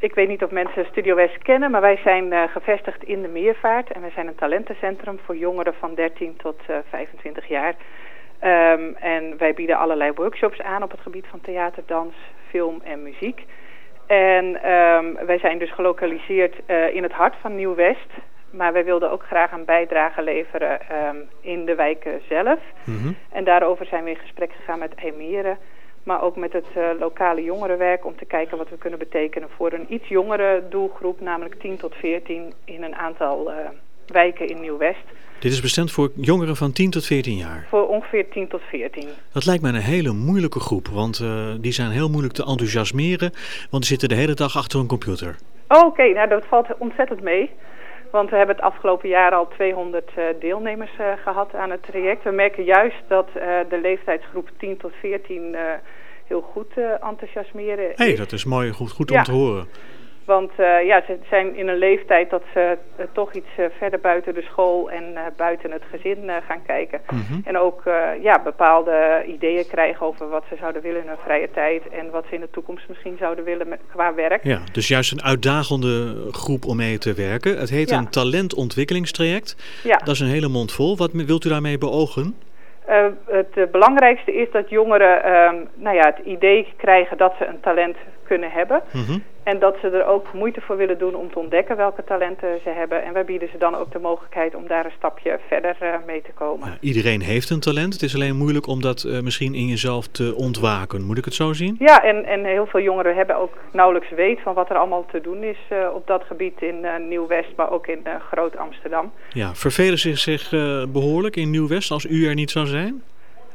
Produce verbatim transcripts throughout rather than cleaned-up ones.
ik weet niet of mensen Studio West kennen, maar wij zijn uh, gevestigd in de Meervaart. En wij zijn een talentencentrum voor jongeren van dertien tot uh, vijfentwintig jaar. Um, en wij bieden allerlei workshops aan op het gebied van theater, dans, film en muziek. En um, wij zijn dus gelokaliseerd uh, in het hart van Nieuw-West. Maar wij wilden ook graag een bijdrage leveren um, in de wijken zelf. Mm-hmm. En daarover zijn we in gesprek gegaan met Eemeren. Maar ook met het uh, lokale jongerenwerk om te kijken wat we kunnen betekenen voor een iets jongere doelgroep. Namelijk tien tot veertien in een aantal uh, wijken in Nieuw-West. Dit is bestemd voor jongeren van tien tot veertien jaar? Voor ongeveer tien tot veertien. Dat lijkt mij een hele moeilijke groep, want uh, die zijn heel moeilijk te enthousiasmeren, want die zitten de hele dag achter een computer. Oh, Oké, okay. Nou dat valt ontzettend mee. Want we hebben het afgelopen jaar al tweehonderd uh, deelnemers uh, gehad aan het traject. We merken juist dat uh, de leeftijdsgroep tien tot veertien uh, heel goed uh, enthousiasmeren is. Hé, hey, dat is mooi, goed, goed ja. om te horen. Want uh, ja, ze zijn in een leeftijd dat ze uh, toch iets uh, verder buiten de school en uh, buiten het gezin uh, gaan kijken. Mm-hmm. En ook uh, ja, bepaalde ideeën krijgen over wat ze zouden willen in hun vrije tijd. En wat ze in de toekomst misschien zouden willen met, qua werk. Ja, dus juist een uitdagende groep om mee te werken. Het heet ja. een talentontwikkelingstraject. Ja. Dat is een hele mond vol. Wat wilt u daarmee beogen? Uh, het uh, belangrijkste is dat jongeren uh, nou ja, het idee krijgen dat ze een talent kunnen hebben. Mm-hmm. En dat ze er ook moeite voor willen doen om te ontdekken welke talenten ze hebben. En wij bieden ze dan ook de mogelijkheid om daar een stapje verder uh, mee te komen. Ja, iedereen heeft een talent. Het is alleen moeilijk om dat uh, misschien in jezelf te ontwaken. Moet ik het zo zien? Ja, en, en heel veel jongeren hebben ook nauwelijks weet van wat er allemaal te doen is uh, op dat gebied in uh, Nieuw-West, maar ook in uh, Groot Amsterdam. Ja, vervelen ze zich uh, behoorlijk in Nieuw-West als u er niet zou zijn?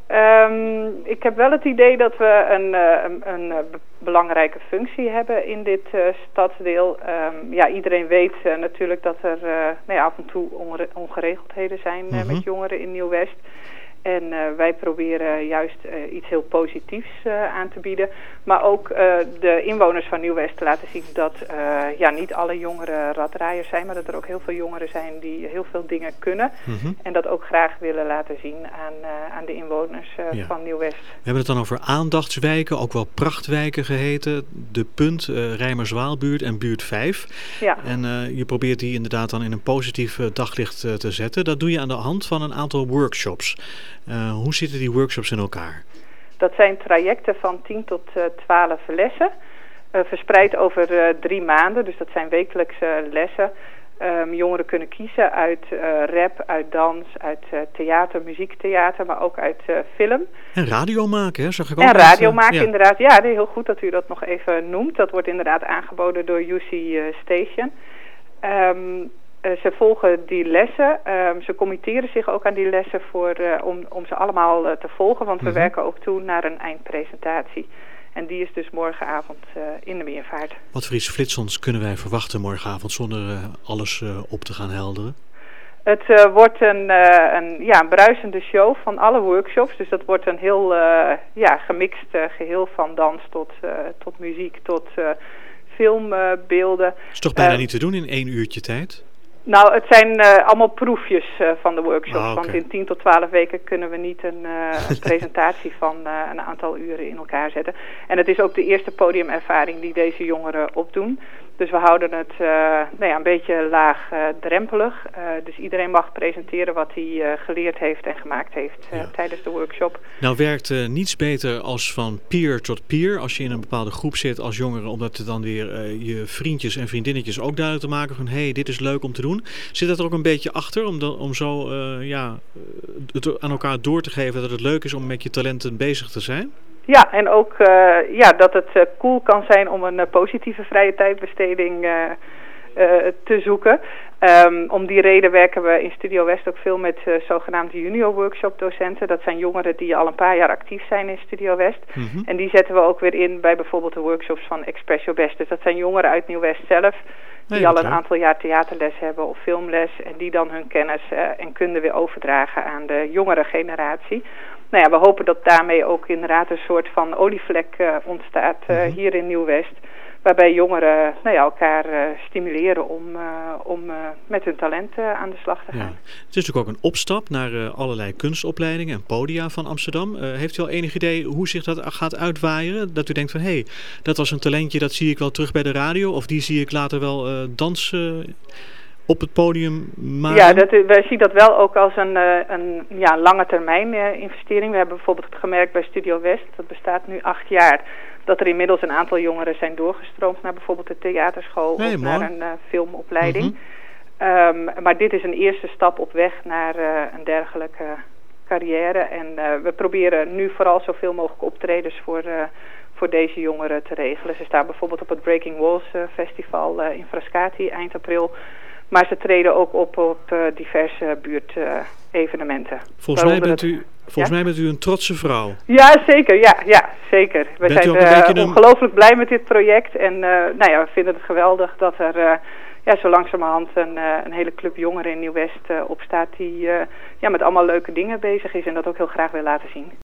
Um, ik heb wel het idee dat we een, uh, een, een be- belangrijke functie hebben in dit uh, stadsdeel. Um, ja, iedereen weet uh, natuurlijk dat er uh, nou ja, af en toe onre- ongeregeldheden zijn uh, Mm-hmm. met jongeren in Nieuw-West. En uh, wij proberen juist uh, iets heel positiefs uh, aan te bieden. Maar ook uh, de inwoners van Nieuw-West te laten zien dat uh, ja, niet alle jongeren raddraaiers zijn. Maar dat er ook heel veel jongeren zijn die heel veel dingen kunnen. Mm-hmm. En dat ook graag willen laten zien aan, uh, aan de inwoners uh, Ja. van Nieuw-West. We hebben het dan over aandachtswijken, ook wel prachtwijken geheten. De Punt, uh, Rijmerswaalbuurt en Buurt vijf. Ja. En uh, je probeert die inderdaad dan in een positief uh, daglicht uh, te zetten. Dat doe je aan de hand van een aantal workshops. Uh, hoe zitten die workshops in elkaar? Dat zijn trajecten van tien tot twaalf lessen. Uh, verspreid over uh, drie maanden. Dus dat zijn wekelijkse lessen. Um, jongeren kunnen kiezen uit uh, rap, uit dans, uit uh, theater, muziektheater, maar ook uit uh, film. En radio maken, hè? Zag ik ook. En radio uit, uh, maken ja. inderdaad. Ja, heel goed dat u dat nog even noemt. Dat wordt inderdaad aangeboden door U C uh, Station. Um, Uh, ze volgen die lessen. Uh, ze committeren zich ook aan die lessen voor, uh, om, om ze allemaal uh, te volgen. Want we Mm-hmm. werken ook toe naar een eindpresentatie. En die is dus morgenavond uh, in de Meervaart. Wat voor iets flitsends kunnen wij verwachten morgenavond zonder uh, alles uh, op te gaan helderen? Het uh, wordt een, uh, een, ja, een bruisende show van alle workshops. Dus dat wordt een heel uh, ja, gemixt uh, geheel van dans tot, uh, tot muziek, tot uh, filmbeelden. Uh, is toch bijna uh, niet te doen in één uurtje tijd? Nou, het zijn uh, allemaal proefjes uh, van de workshops. Ah, okay. Want in tien tot twaalf weken kunnen we niet een, uh, een presentatie van uh, een aantal uren in elkaar zetten. En het is ook de eerste podiumervaring die deze jongeren opdoen. Dus we houden het uh, nou ja, een beetje laagdrempelig. Uh, dus iedereen mag presenteren wat hij uh, geleerd heeft en gemaakt heeft uh, ja. tijdens de workshop. Nou werkt uh, niets beter als van peer tot peer. Als je in een bepaalde groep zit als jongere, omdat het dan weer uh, je vriendjes en vriendinnetjes ook duidelijk te maken van hé, hey, dit is leuk om te doen. Zit dat er ook een beetje achter om, de, om zo uh, ja, het aan elkaar door te geven dat het leuk is om met je talenten bezig te zijn? Ja, en ook uh, ja, dat het uh, cool kan zijn om een uh, positieve vrije tijdbesteding uh, uh, te zoeken. Um, om die reden werken we in Studio West ook veel met uh, zogenaamde junior workshop docenten. Dat zijn jongeren die al een paar jaar actief zijn in Studio West. Mm-hmm. En die zetten we ook weer in bij bijvoorbeeld de workshops van Express Your Best. Dus dat zijn jongeren uit Nieuw-West zelf die nee, al een leuk. aantal jaar theaterles hebben of filmles. En die dan hun kennis uh, en kunde weer overdragen aan de jongere generatie. Nou ja, we hopen dat daarmee ook inderdaad een soort van olievlek uh, ontstaat uh, mm-hmm. hier in Nieuw-West. Waarbij jongeren nou ja, elkaar uh, stimuleren om, uh, om uh, met hun talent uh, aan de slag te gaan. Ja. Het is natuurlijk ook een opstap naar uh, allerlei kunstopleidingen en podia van Amsterdam. Uh, heeft u al enig idee hoe zich dat gaat uitwaaien? Dat u denkt van, hé, hey, dat was een talentje, dat zie ik wel terug bij de radio. Of die zie ik later wel uh, dansen op het podium maken? Ja, dat, wij zien dat wel ook als een, uh, een ja, lange termijn uh, investering. We hebben bijvoorbeeld gemerkt bij Studio West, dat bestaat nu acht jaar... dat er inmiddels een aantal jongeren zijn doorgestroomd naar bijvoorbeeld de theaterschool hey, of mooi. naar een uh, filmopleiding. Mm-hmm. um, maar dit is een eerste stap op weg naar uh, een dergelijke carrière. En uh, we proberen nu vooral zoveel mogelijk optredens voor, uh, voor deze jongeren te regelen. Ze staan bijvoorbeeld op het Breaking Walls uh, Festival uh, in Frascati eind april. Maar ze treden ook op op uh, diverse buurtevenementen. Uh, volgens mij bent u... Volgens ja? mij bent u een trotse vrouw. Ja, zeker. Ja, ja zeker. We bent zijn uh, een... ongelooflijk blij met dit project. En uh, nou ja, we vinden het geweldig dat er uh, ja, zo langzamerhand een, uh, een hele club jongeren in Nieuw-West uh, opstaat die uh, ja, met allemaal leuke dingen bezig is en dat ook heel graag wil laten zien.